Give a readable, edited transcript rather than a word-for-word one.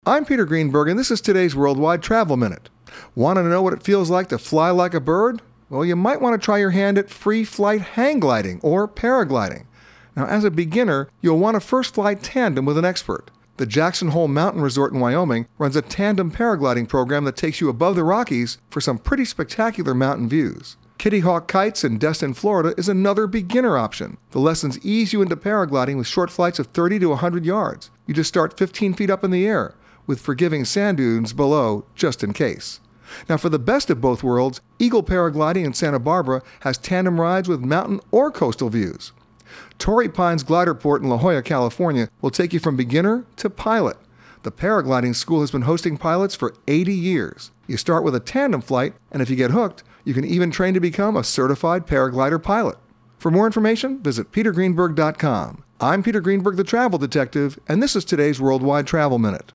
I'm Peter Greenberg, and this is today's Worldwide Travel Minute. Want to know what it feels like to fly like a bird? Well, you might want to try your hand at free flight hang gliding or paragliding. Now, as a beginner, you'll want to first fly tandem with an expert. The Jackson Hole Mountain Resort in Wyoming runs a tandem paragliding program that takes you above the Rockies for some pretty spectacular mountain views. Kitty Hawk Kites in Destin, Florida is another beginner option. The lessons ease you into paragliding with short flights of 30 to 100 yards. You just start 15 feet up in the air, with forgiving sand dunes below just in case. Now, for the best of both worlds, Eagle Paragliding in Santa Barbara has tandem rides with mountain or coastal views. Torrey Pines Gliderport in La Jolla, California will take you from beginner to pilot. The paragliding school has been hosting pilots for 80 years. You start with a tandem flight, and if you get hooked, you can even train to become a certified paraglider pilot. For more information, visit petergreenberg.com. I'm Peter Greenberg, the Travel Detective, and this is today's Worldwide Travel Minute.